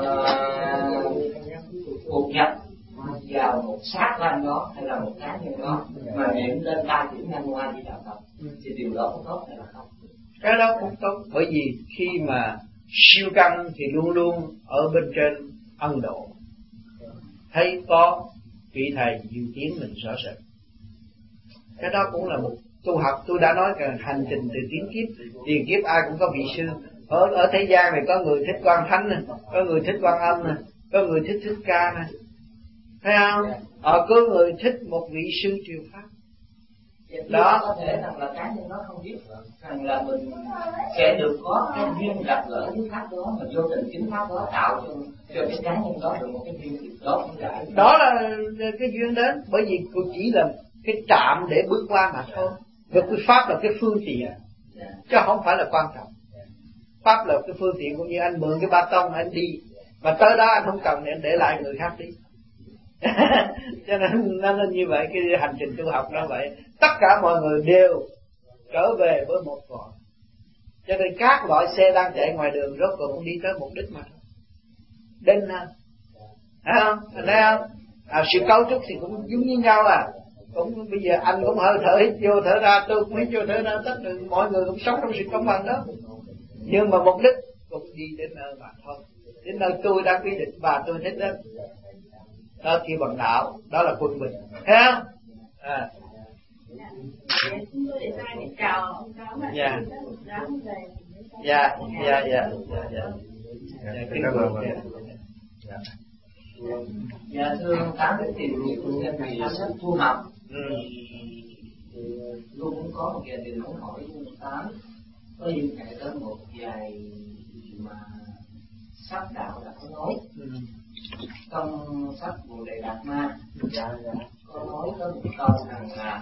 cuộc nhập vào một sát ranh đó hay là một cá nhân đó mà niệm lên 3 chữ Nam Mô A Di Đà Phật, thì điều đó có tốt hay là không? Cái đó cũng tốt, bởi vì khi mà siêu căn thì luôn luôn ở bên trên Ấn Độ thấy có vị thầy dự kiến mình rõ rệt. Cái đó cũng là một tu học. Tôi đã nói rằng hành trình từ tiền kiếp ai cũng có vị sư. Ở thế gian này có người thích Quan Thánh này, có người thích Quan Âm này, có người thích Thích Ca này, thấy không? Có người thích một vị sư truyền pháp. đó có thể rằng là cá nhân nó không biết rằng là mình sẽ được có cái duyên gặp gỡ với pháp đó, mà vô tình chính pháp đó tạo cho cái cá nhân đó được một cái duyên tốt. Đó là cái duyên đến, bởi vì cô chỉ là cái trạm để bước qua mà thôi. Và cái pháp là cái phương tiện, chứ không phải là quan trọng. Pháp là cái phương tiện, cũng như anh mượn cái ba tông anh đi, mà tới đó anh không cần để anh để lại người khác đi. Cho nên nó là như vậy, cái hành trình tu học nó vậy. Tất cả mọi người đều trở về với một cội. Cho nên các loại xe đang chạy ngoài đường rốt cuộc cũng đi tới mục đích mà thôi. Đến thấy không? Anh thấy không? Sự cấu trúc thì cũng giống như nhau à. Cũng bây giờ anh cũng hơi thở hít vô thở ra, tôi cũng hít vô thở ra, tất cả mọi người cũng sống trong sự công bằng đó. Nhưng mà mục đích cũng đi đến nơi mà thôi. Đến nơi tôi đã quy định và tôi thích đến. Đó kêu bằng đạo, đó là quân bình. Thấy không? Chúng tôi để sai để chào ông cháu mà. Dạ. Dạ thưa tám cái tìm hiểu của nhân này rất thu học. Luôn cũng có một vài điều muốn hỏi tám. Có liên hệ tới một vài mà sách đạo đã có nói. Trong sách Bồ Đề Đạt Ma có nói tới một câu rằng là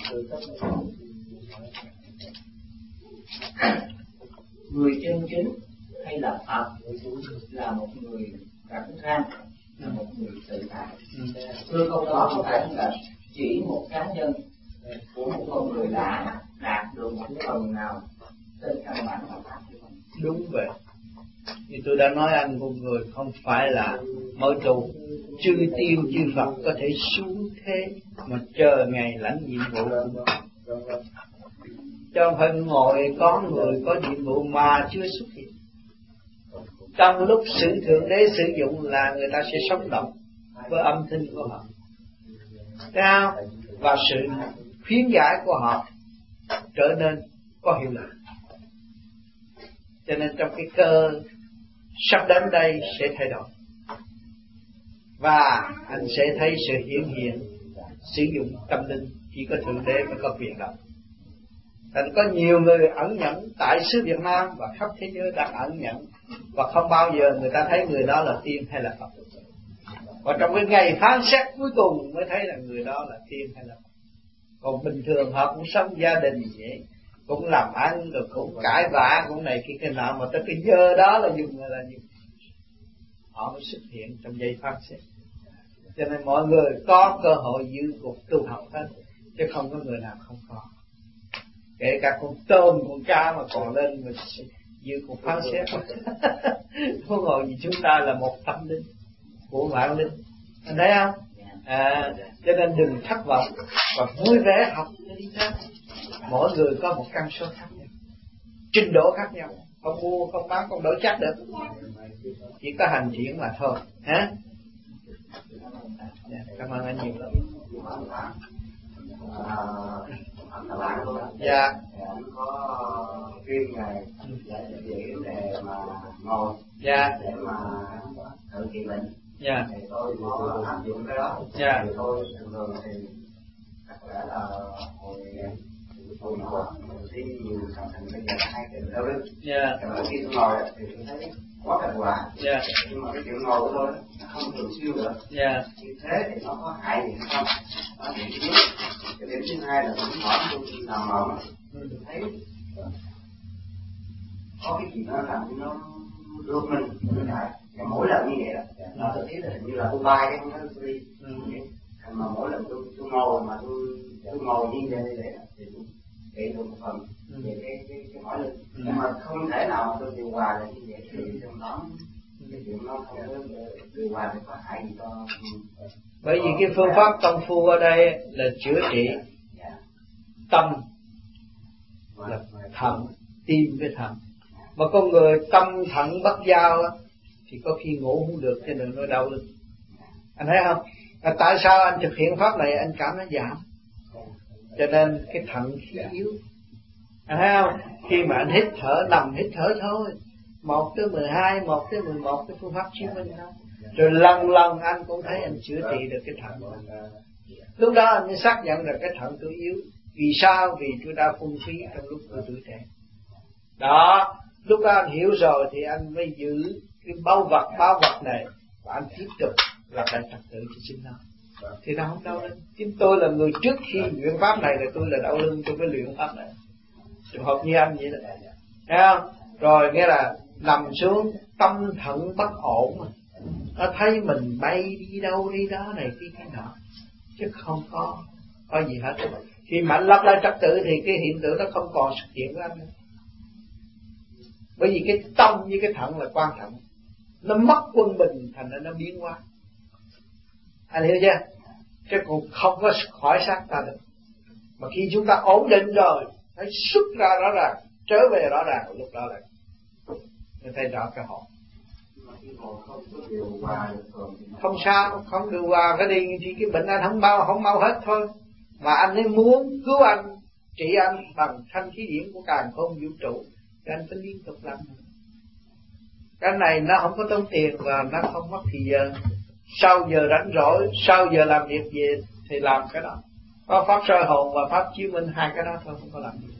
người chân chính hay là Phật là một người rảnh rang, là một người tự tại. Thưa câu đó có phải là chỉ một cá nhân của một con người đã đạt được một phần nào trên căn bản của Pháp? Đúng vậy. Như tôi đã nói anh, một người không phải là mở tù, chư tiên chư Phật có thể xuống thế mà chờ ngày lãnh nhiệm vụ. Chứ không phải ngồi có người có nhiệm vụ mà chưa xuất hiện. Trong lúc sự Thượng Đế sử dụng là người ta sẽ sống động với âm thanh của họ. Sao? Và sự khuyến giải của họ trở nên có hiệu lực. Cho nên trong cái cơ sắp đến đây sẽ thay đổi. Và anh sẽ thấy sự hiển hiện sử dụng tâm linh, chỉ có Thượng Đế mới có quyền đó. Thành có nhiều người ẩn nhẫn tại xứ Việt Nam và khắp thế giới đang ẩn nhẫn, và không bao giờ người ta thấy người đó là tiên hay là Phật. Và trong cái ngày phán xét cuối cùng mới thấy là người đó là tiên hay là Phật. Còn bình thường họ cũng sống gia đình vậy, cũng làm ăn rồi cũng cãi vã cũng này kia cái nọ, mà tới cái giờ đó là dùng là dùng họ mới xuất hiện trong giây phán xét. Cho nên mọi người có cơ hội giữ cuộc tu học hết, chứ không có người nào không có. Kể cả con tôm con cá mà còn lên mà giữ cuộc phán xét. Huống hồ gì chúng ta là một tâm linh của vạn linh, anh thấy không? Cho nên đừng thất vọng và vui vẻ học đi theo. Mỗi người có một căn số khác nhau, trình độ khác nhau, không mua không bán không đổi chắc được, chỉ có hành triển mà thôi. Hả? Cảm ơn anh nhiều lắm. Dạ. Có khuyên ngài về vấn đề mà ngồi để mà tự trị bệnh. Dạ. Thì tôi có áp dụng cái đó. Dạ. Thì tôi thường thì thật ra là hồi tôi ngồi thì nhiều thành bây giờ hai cái đau lưng. Dạ. Rồi khi tôi ngồi thì tôi thấy quá thành quả. Dạ. Nhưng mà cái chuyện ngồi của tôi nó không thường xuyên nữa. Dạ. Như thế thì nó có hại gì hay không? Đó điểm thứ nhất. Cái điểm thứ hai là tôi hỏi tôi khi nào mà tôi thấy có cái gì nó làm nó đưa mình lại. Và mỗi lần như vậy đó, nó thực tế là hình như là tôi bay cái không nói tôi đi. Mà mỗi lần tôi ngồi mà tôi ngồi như vậy để thì tôi kể được một phần về cái mỏi lưng. Nhưng mà không thể nào mà tôi điều hòa lại như vậy, thì trong đó cái chuyện nó không có điều hòa thì có hại gì cho. Bởi vì cái phương pháp công phu ở đây là chữa trị tâm, là thận, tim với thận. Mà con người tâm thận bất giao thì có khi ngủ không được, cho nên nó đau lưng. Anh thấy không? Tại sao anh thực hiện pháp này anh cảm nó giảm? Cho nên cái thận khí yếu. Anh thấy không? Khi mà anh hít thở, nằm hít thở thôi, 1 tới 12, 1 tới 11 cái phương pháp chiếu minh thôi. Rồi lần anh cũng thấy anh chữa trị được cái thận. Lúc đó anh mới xác nhận là cái thận tôi yếu, Vì sao? Vì tôi đã phung phí trong lúc tôi tuổi trẻ. Đó, lúc đó anh hiểu rồi thì anh mới giữ cái báu vật này và anh tiếp tục lập lại trật tự cho chính nó. Thì nó không đau lưng. Chính tôi là người trước khi luyện pháp này là tôi là đau lưng tôi mới luyện pháp này. Trường hợp như anh vậy đó, thấy không? Rồi nghĩa là nằm xuống tâm thận bất ổn mà. Nó thấy mình bay đi đâu đi đó này cái nọ, chứ không có gì hết. Khi mà anh lập lại trật tự thì cái hiện tượng nó không còn xuất hiện với anh nữa. Bởi vì cái tâm với cái thận là quan trọng. Nó mất quân bình thành ra nó biến hóa. Anh hiểu chưa? Chứ cũng không có khỏi xác ta được. Mà khi chúng ta ổn định rồi, phải xuất ra rõ ràng, trở về rõ ràng, lúc đó là người ta rõ cái hồn. Không sao, không điều hòa cái đi thì cái bệnh anh không mau hết thôi. Mà anh ấy muốn cứu anh, trị anh bằng thanh khí điển của càn khôn vũ trụ, thì anh phải liên tục làm. Cái này nó không có tốn tiền và nó không mất thời giờ. Sau giờ rảnh rỗi, sau giờ làm việc về thì làm cái đó. Có pháp soi hồn và pháp chiếu minh, hai cái đó thôi, không có làm gì.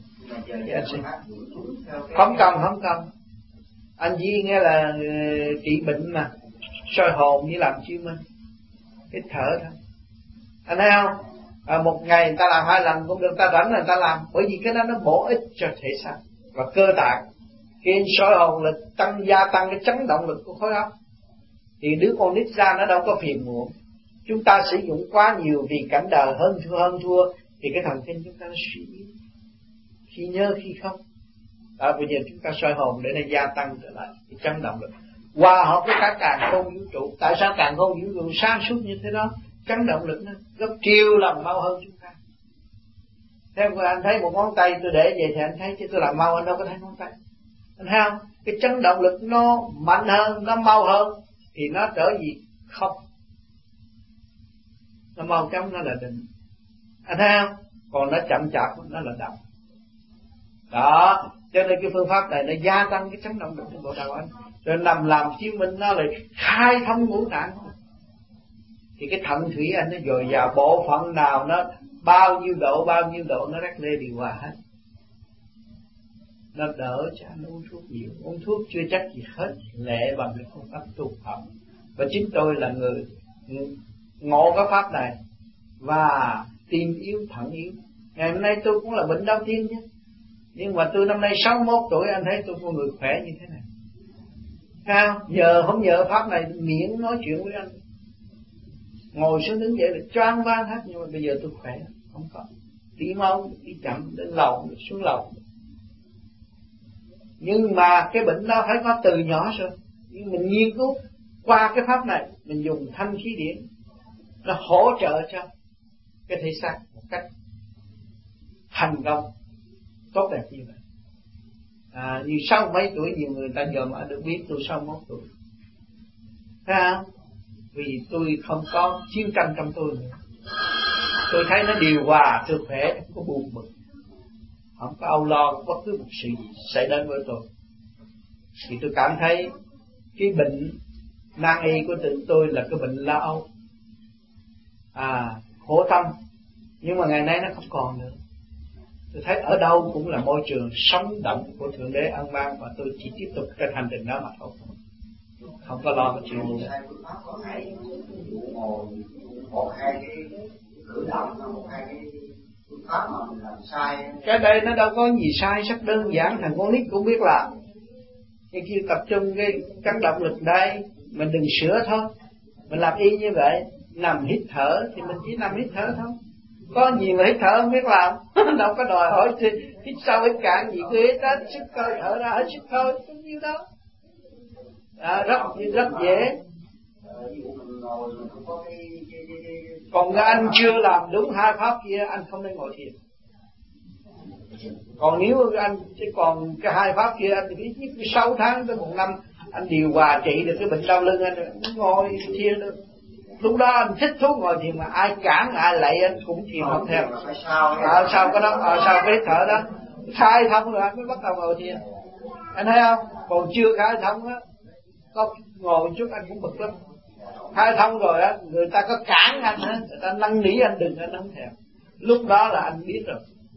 Không cần. Anh chỉ nghe là trị bệnh mà, soi hồn với làm chiếu minh, hít thở thôi. Anh thấy không? Một ngày người ta làm 2 lần cũng được, ta rảnh là người ta làm, bởi vì cái đó nó bổ ích cho thể xác và cơ tạng. Khi soi hồn lực gia tăng cái chấn động lực của khối óc, thì đứa con nít ra nó đâu có phiền muộn. Chúng ta sử dụng quá nhiều vì cảnh đời hơn thua thì cái thần kinh chúng ta nó suy yếu, khi nhớ khi không. Đó, bây giờ chúng ta soi hồn để nó gia tăng trở lại cái chấn động lực, hòa hợp với cả càn khôn vũ trụ. Tại sao càn khôn vũ trụ sáng suốt như thế đó? Chấn động lực nó gấp triệu lần mau hơn chúng ta. Theo anh thấy một ngón tay tôi để vậy thì anh thấy, chứ tôi làm mau anh đâu có thấy ngón tay. Anh thấy không? Cái chấn động lực nó mạnh hơn, nó mau hơn thì nó trở gì? Không. Nó mau chóng nó là định. Anh thấy không? Còn nó chậm chạp nó là động. Đó, cho nên cái phương pháp này nó gia tăng cái chấn động lực trong bộ đầu anh. Rồi nằm làm chiếu minh nó lại khai thông ngũ tạng. Thì cái thận thủy anh nó dồi dào, bộ phận nào nó bao nhiêu độ nó rắc lê điều hòa hết. Nó đỡ cho anh uống thuốc nhiều. Uống thuốc chưa chắc gì hết lệ bằng cái phương pháp tu học. Và chính tôi là người ngộ cái pháp này và tim yếu thận yếu. Ngày hôm nay tôi cũng là bệnh đau tim chứ, nhưng mà tôi năm nay 61 tuổi, anh thấy tôi con người khỏe như thế này. Sao? Không nhờ pháp này miệng nói chuyện với anh, ngồi xuống đứng dậy là choáng váng hết, nhưng mà bây giờ tôi khỏe, không có đi mau đi chậm, đến lầu xuống lầu. Nhưng mà cái bệnh đó phải có từ nhỏ rồi. Nhưng mình nghiên cứu qua cái pháp này, mình dùng thanh khí điển, nó hỗ trợ cho cái thể xác một cách thành công tốt đẹp như vậy. Như 60 mấy tuổi nhiều người ta giờ mà được biết tôi 61 tuổi. Thấy không? Vì tôi không có chiến tranh trong tôi nữa. Tôi thấy nó điều hòa, tôi khỏe, không có buồn bực, không có âu lo bất cứ một sự gì xảy đến với tôi. Thì tôi cảm thấy cái bệnh nan y của tự tôi là cái bệnh lo âu, khổ tâm. Nhưng mà ngày nay nó không còn nữa. Tôi thấy ở đâu cũng là môi trường sống động của Thượng Đế ân ban, và tôi chỉ tiếp tục trên hành trình đó mà thôi, không có lo cái chuyện gì. Một hai cái cử động, một hai cái phương pháp mà mình làm sai. Cái đây nó đâu có gì sai, rất đơn giản, thằng con nít cũng biết làm. Cái kia tập trung cái căng động lực đây, mình đừng sửa thôi. Mình làm y như vậy, nằm hít thở thì mình chỉ nằm hít thở thôi. Có gì mà hít thở không biết làm, đâu có đòi hỏi hít sâu hít cạn gì, cứ hít hết sức thôi, thở ra hết sức thôi, có nhiêu đó. Rất dễ. Còn anh chưa làm đúng 2 pháp kia, anh không nên ngồi thiền. Còn nếu anh chỉ còn cái 2 pháp kia, anh thì ít nhất 6 tháng tới 1 năm anh điều hòa trị được cái bệnh đau lưng, anh ngồi thiền được. Lúc đó anh thích thú ngồi thiền, mà ai cản ai lạy anh cũng thiền không theo. Sau cái đó, sau cái thở đó khai thông rồi anh mới bắt đầu ngồi thiền. Anh thấy không? Còn chưa khai thông á, có ngồi một chút anh cũng bực lắm. Khai thông rồi á, người ta có cản anh á, người ta năn nỉ anh đừng, anh không theo. Lúc đó là anh biết rồi,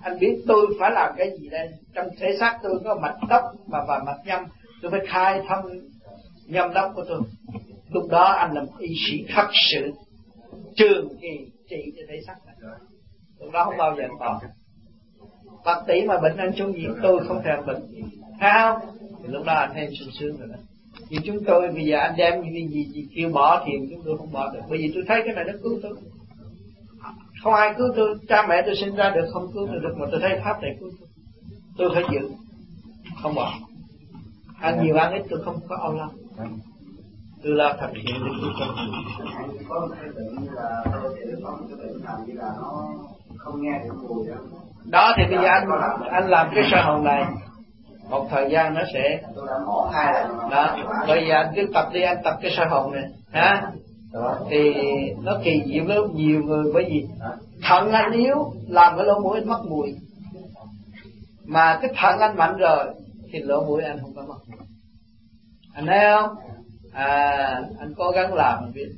anh biết tôi phải làm cái gì đây. Trong thể xác tôi có mạch đốc và mạch nhâm, tôi phải khai thông nhâm đốc của tôi. Lúc đó anh là một y sĩ thật sự trường kỳ trị cho thể xác này. Lúc đó không bao giờ anh bỏ. Bác tỷ mà bệnh anh chung gì tôi không thèm bệnh, thấy không? Thì lúc đó anh thấy sung sướng rồi đó. Vì chúng tôi bây giờ anh đem những gì kêu bỏ thiền chúng tôi không bỏ được, bởi vì tôi thấy cái này nó cứu tôi. Không ai cứu tôi, cha mẹ tôi sinh ra được không cứu tôi được, mà tôi thấy pháp này cứu tôi phải giữ, không bỏ. Ăn nhiều ăn ít tôi không có âu lo, tôi lo thật hiện để cứu tôi. Có một cái bệnh như là tôi thì có một cái bệnh làm như là nó không nghe được mùi đó. Đó thì bây giờ anh làm cái soi hồn này, một thời gian nó sẽ tôi đã mổ 2 lần đó. Bây giờ anh cứ tập đi, anh tập cái soi hồn này ha. Thì nó kỳ diệu với nhiều người, bởi vì thận anh yếu làm cái lỗ mũi anh mất mùi, mà cái thận anh mạnh rồi thì lỗ mũi anh không có mất. Anh thấy không? Anh cố gắng làm anh biết.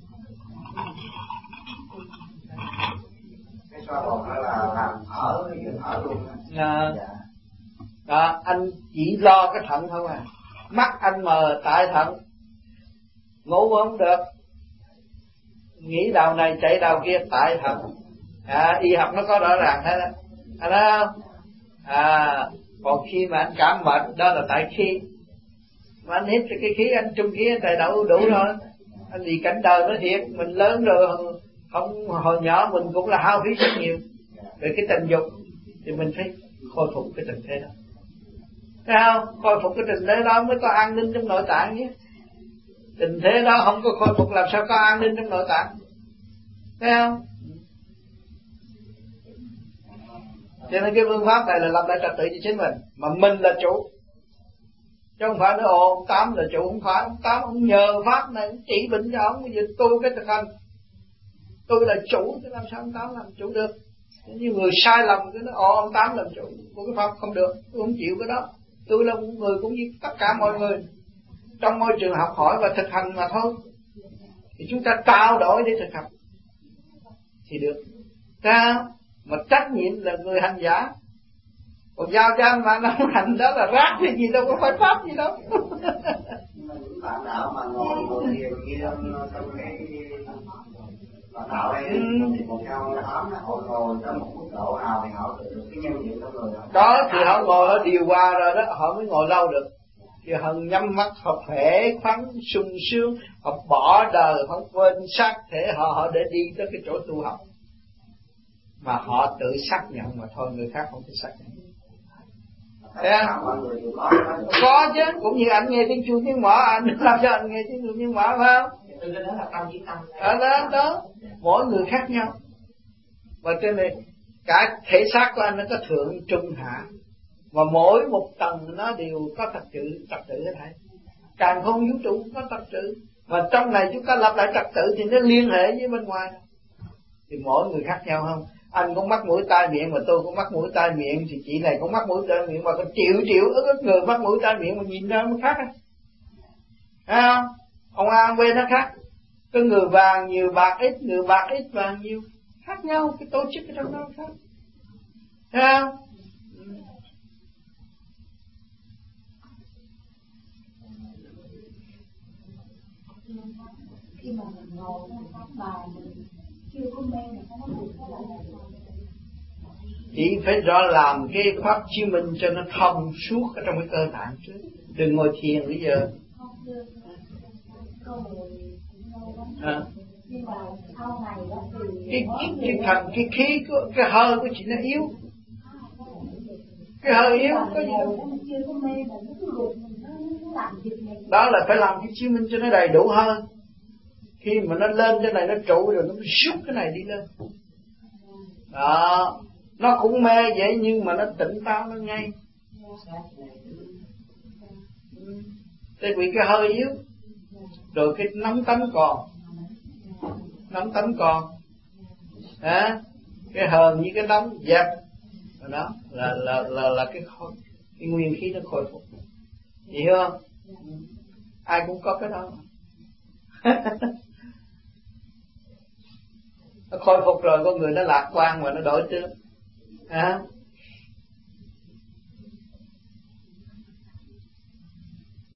cái soi hồn đó là làm thở luôn. Đó, anh chỉ lo cái thận thôi à. Mắt anh mờ tại thận, ngủ không được, nghĩ đầu này chạy đầu kia tại thận. Y học nó có rõ ràng hết đó. Anh thấy không? Còn khi mà anh cảm mệt đó là tại khí, mà anh hít cái khí, anh trung khí anh đầy đủ rồi. Anh vì cảnh đời nó thiệt, mình lớn rồi, không hồi nhỏ mình cũng là hao phí rất nhiều về cái tình dục, thì mình phải khôi phục cái tình thế đó. Thấy không? Khôi phục cái tình thế đó mới có an ninh trong nội tạng nhé. Tình thế đó không có khôi phục làm sao có an ninh trong nội tạng. Thấy không? Cho nên cái phương pháp này là làm lại trật tự cho chính mình, mà mình là chủ, chứ không phải nói ông Tám là chủ. Không phải, ông Tám ông nhờ pháp này ông chỉ bệnh cho ông, bây giờ tôi cái thực hành, tôi là chủ, chứ làm sao ông Tám làm chủ được? Như người sai lầm cái nó ông Tám làm chủ của cái pháp, không được, tôi không chịu cái đó. Tôi là một người cũng như tất cả mọi người trong môi trường học hỏi và thực hành mà thôi. Thì chúng ta trao đổi để thực hành thì được. Ta mà trách nhiệm là người hành giả, còn giao cho anh mà nó hành đó là rác thì gì đâu có phải pháp gì đâu. Nhưng mà những bạn đạo mà ngồi thiền kia trong cái bạn đạo đây thì một theo tám họ ngồi tới một mức độ nào thì họ tự cái nhân diện trong người đó thì họ ngồi họ điều hòa rồi đó, họ mới ngồi lâu được. Thì họ nhắm mắt, họ khỏe khoắn sung sướng, họ bỏ đời, họ quên xác thể họ để đi tới cái chỗ tu học, mà họ tự xác nhận mà thôi, người khác không thể xác nhận. Có chứ, cũng như anh nghe tiếng chuông tiếng mõ, anh làm cho anh nghe tiếng chuông tiếng mõ phải không? Đó, mỗi người khác nhau. Và trên này cả thể xác của anh nó có thượng trung hạ, và mỗi một tầng nó đều có trật tự hết thảy. Càng không vũ trụ có trật tự, và trong này chúng ta lập lại trật tự thì nó liên hệ với bên ngoài. Thì mỗi người khác nhau không? Anh cũng mắc mũi tai miệng mà tôi cũng mắc mũi tai miệng, thì chị này cũng mắc mũi tai miệng, mà có triệu ức người mắc mũi tai miệng mà nhìn ra nó khác. Thấy không? Ông A ông B nó khác. Có người vàng nhiều bạc ít, người bạc ít vàng nhiều, khác nhau, cái tổ chức ở trong đó khác. Thấy không? Khi mà mình ngồi trong pháp bài mình chưa có mê mình không có được cái là chỉ phải rõ làm cái pháp chiếu minh cho nó thông suốt ở trong cái cơ tạng trước. Đừng ngồi thiền bây giờ. Nhưng mà sau này đó cái khí của cái hơi của chị nó yếu. Cái hơi yếu có gì đâu. Đó là phải làm cái chiếu minh cho nó đầy đủ hơn. Khi mà nó lên cái này nó trụ rồi nó xúc cái này đi lên. Đó, nó cũng mê vậy nhưng mà nó tỉnh táo nó ngay. Tại vì cái hơi yếu, rồi cái nóng tánh còn, cái hờn như cái nóng dẹp, đó là cái nguyên khí nó khôi phục, hiểu không? Ai cũng có cái đó. Nó khôi phục rồi con người nó lạc quan và nó đổi tướng.